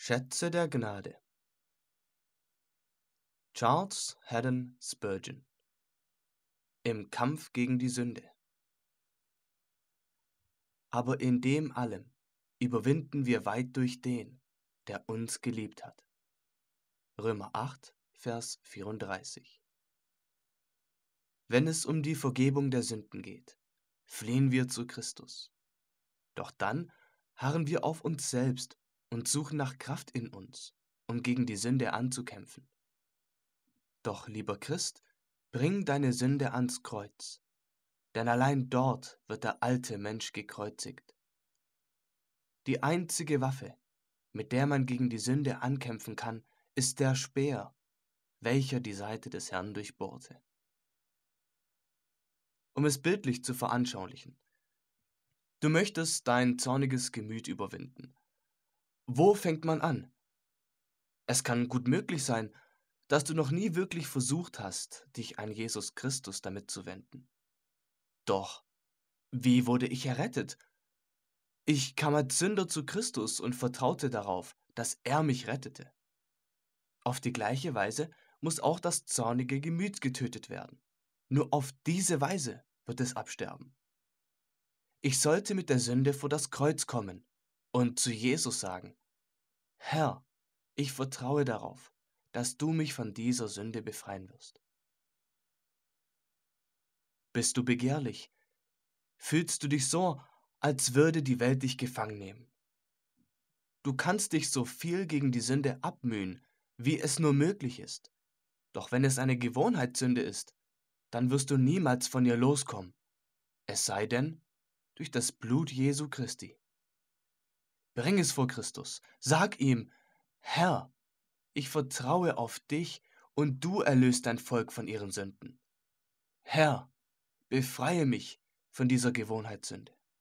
Schätze der Gnade. Charles Haddon Spurgeon. Im Kampf gegen die Sünde. Aber in dem allem überwinden wir weit durch den, der uns geliebt hat. Römer 8, Vers 34. Wenn es um die Vergebung der Sünden geht, fliehen wir zu Christus. Doch dann harren wir auf uns selbst und suchen nach Kraft in uns, um gegen die Sünde anzukämpfen. Doch, lieber Christ, bring deine Sünde ans Kreuz, denn allein dort wird der alte Mensch gekreuzigt. Die einzige Waffe, mit der man gegen die Sünde ankämpfen kann, ist der Speer, welcher die Seite des Herrn durchbohrte. Um es bildlich zu veranschaulichen: Du möchtest dein zorniges Gemüt überwinden. Wo fängt man an? Es kann gut möglich sein, dass du noch nie wirklich versucht hast, dich an Jesus Christus damit zu wenden. Doch, wie wurde ich errettet? Ich kam als Sünder zu Christus und vertraute darauf, dass er mich rettete. Auf die gleiche Weise muss auch das zornige Gemüt getötet werden. Nur auf diese Weise wird es absterben. Ich sollte mit der Sünde vor das Kreuz kommen und zu Jesus sagen: Herr, ich vertraue darauf, dass du mich von dieser Sünde befreien wirst. Bist du begehrlich? Fühlst du dich so, als würde die Welt dich gefangen nehmen? Du kannst dich so viel gegen die Sünde abmühen, wie es nur möglich ist. Doch wenn es eine Gewohnheitssünde ist, dann wirst du niemals von ihr loskommen. Es sei denn, durch das Blut Jesu Christi. Bring es vor Christus. Sag ihm: Herr, ich vertraue auf dich und du erlöst dein Volk von ihren Sünden. Herr, befreie mich von dieser Gewohnheitssünde.